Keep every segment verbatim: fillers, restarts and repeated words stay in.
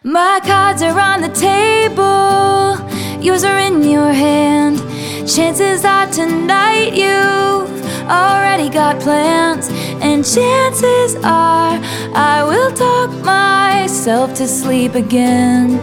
My cards are on the table, yours are in your hand. Chances are tonight you've already got plans, and chances are I will talk myself to sleep again.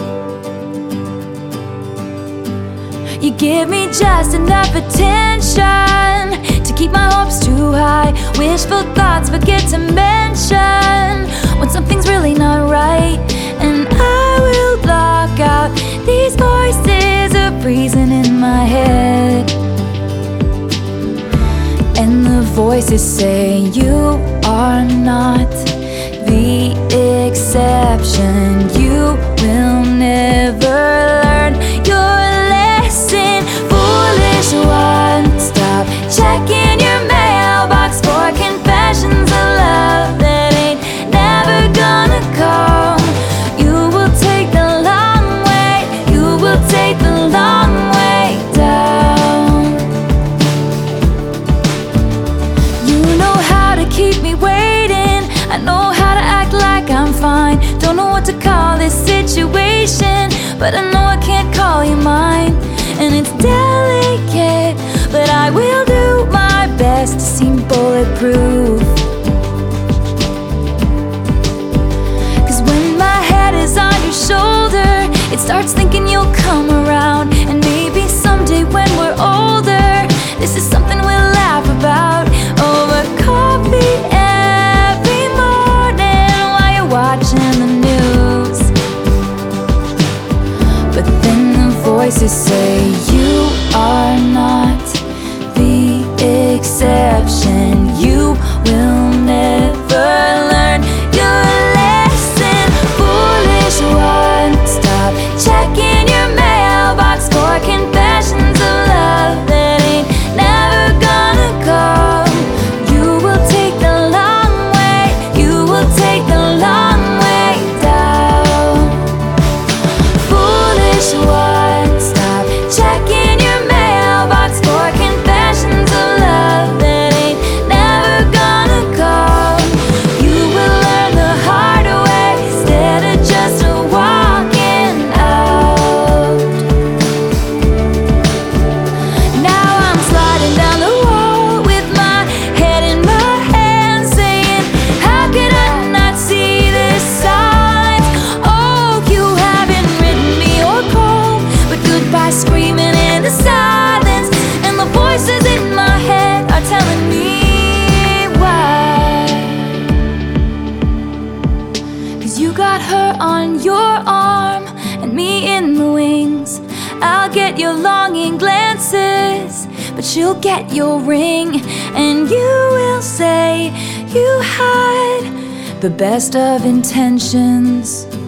You give me just enough attention to keep my hopes too high. Wishful thoughts forget to mention when something's really not right, and I will block out these voices of reason in my head. And the voices say you are not the exception. You will never learn your lesson. Foolish one, stop checking your mailbox for confessions of love that ain't never gonna come. You will take the long way, you will take the long way down. You know how to keep me waiting, I know how to act like I'm fine. Don't know what to call this situation, but I know I can't call you mine. And it's delicate, but I will do my best to seem bulletproof. Cause when my head is on your shoulder, it starts thinking you'll come around. And maybe someday when we're older, this is something we'll laugh about over coffee every morning while you're watching the news. But then the voices say you are not the exception. You will never learn your lesson. Foolish one, stop checking your mailbox for confessions of love that ain't never gonna come. You will take the long way, you will take the long way down. Foolish one, stop checking your mailbox for confessions of love that ain't never gonna come. You will learn the hard way instead of just walking out. Now I'm sliding down the wall with my head in my hands, saying, how could I not see this signs? Oh, you haven't written me or called, but goodbye screaming in the silence. And the voices in my head are telling me why. Cause you got her on your arm and me in the wings. I'll get your longing glances, but she'll get your ring. And you will say you had the best of intentions.